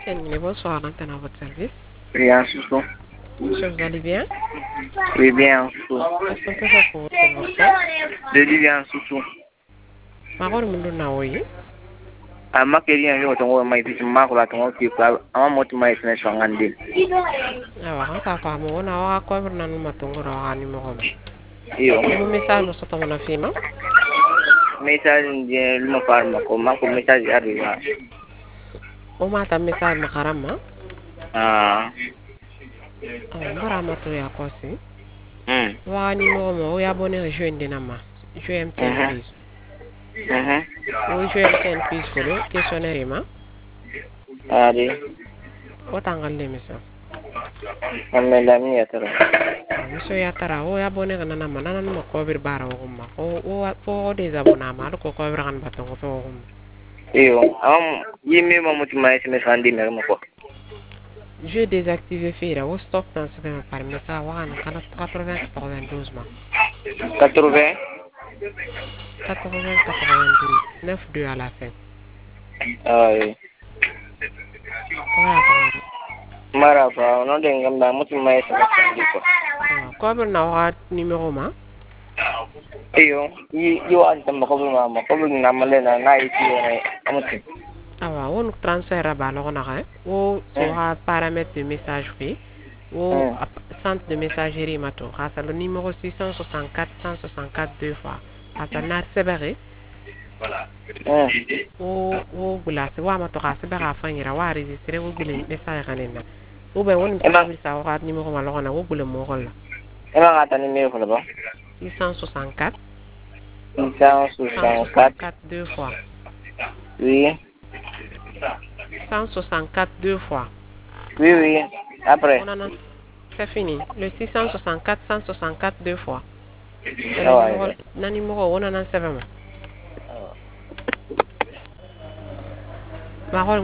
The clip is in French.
Cabinet, bonsoir, l'antenne à votre service. Oui, en sous. Monsieur, vous allez bien? Oui, bien en sous. Est-ce qu'on peut faire pour vous, s'il vous plaît? Je dis bien en sous. Marol Mundu Naoyi. Ama keri en yo tongo mai ti ma ko la tongo ki pa ama moti mai sene shongande. Awa, ka fa mo na wa ko na no matungo ra ni mo ko. Iyo. Mo message mo soto mo na fima. Message ndi lumo farma ko ma ko message arriva. O mata message makarama. Ah. Mbara mato ya kosi. Hmm. Wa ni mo ya abonné rejoindre na ma. Je MTN please. O je MTN please ko do questionnaire ma. Ari. O tangal le message. Amela mi yatara. Monsieur ya tara o ya abonné kana na ma na mo ko bir bara o ma. O désabonné ma ko ko bir kan bato ko to. Iyo. Yimi ma moti mai sene shongande me mo ko. Je désactivé Fira, au stop dans ce que par message, 80-92 ma. 80 80-92, 9-2 à la fin. Ah oui. Voilà, ça Maraba, non de ngamba moti mai sene shongande ko. va. Quoi, on numéro ma? Iyo. Yo an tam ko na malena na iti ne amoti. Ah ouais, on transfère à ballon na hein. Ou sur paramètre de messagerie. Ou centre de messagerie mato. C'est le numéro 664 164 deux fois. C'est un séparé. Ou bula se wa mato ka sebara fanyira wa registre ou bule message kanena. Ou ben on peut ça aura numéro malon na ou bule mo la. Ema ngata numéro ko ba? 664 664 164 deux fois. Oui. 164 deux fois. Oui, oui. Après. C'est fini. Le 664 164 deux fois. C'est le numéro on en a 7.